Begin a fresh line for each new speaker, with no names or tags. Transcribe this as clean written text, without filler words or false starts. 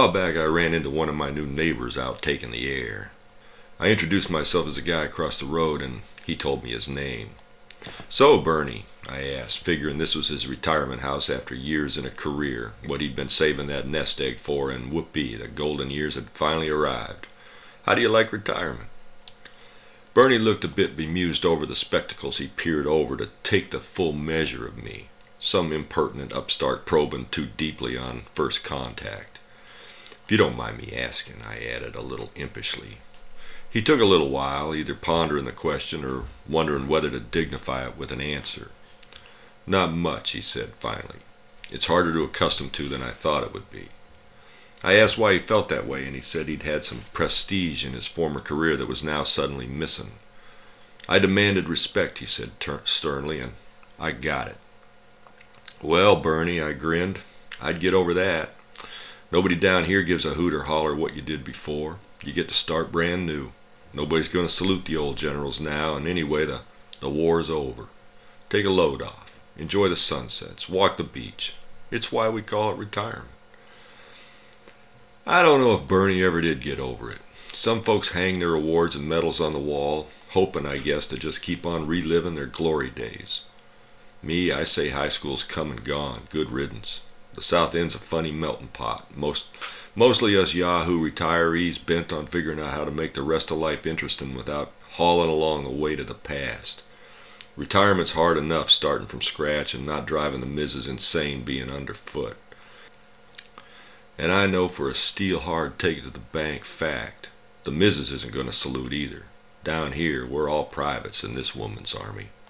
while back I ran into one of my new neighbors out taking the air. I introduced myself as a guy across the road, and he told me his name. "So, Bernie," I asked, figuring this was his retirement house after years in a career, what he'd been saving that nest egg for, and whoopee, the golden years had finally arrived. "How do you like retirement?" Bernie looked a bit bemused over the spectacles he peered over to take the full measure of me, some impertinent upstart probing too deeply on first contact. "If you don't mind me asking," I added a little impishly. He took a little while, either pondering the question or wondering whether to dignify it with an answer. "Not much," he said finally. "It's harder to accustom to than I thought it would be." I asked why he felt that way, and he said he'd had some prestige in his former career that was now suddenly missing. I demanded respect, he said sternly, and I got it. "Well, Bernie," I grinned, "I'd get over that. Nobody down here gives a hoot or holler what you did before. You get to start brand new. Nobody's going to salute the old generals now, and anyway, the war's over. Take a load off. Enjoy the sunsets. Walk the beach. It's why we call it retirement." I don't know if Bernie ever did get over it. Some folks hang their awards and medals on the wall, hoping, I guess, to just keep on reliving their glory days. Me, I say high school's come and gone. Good riddance. The South End's a funny melting pot. Mostly us Yahoo retirees bent on figuring out how to make the rest of life interesting without hauling along the weight of the past. Retirement's hard enough starting from scratch and not driving the missus insane being underfoot. And I know for a steel-hard take-it-to-the-bank fact, the missus isn't going to salute either. Down here, we're all privates in this woman's army.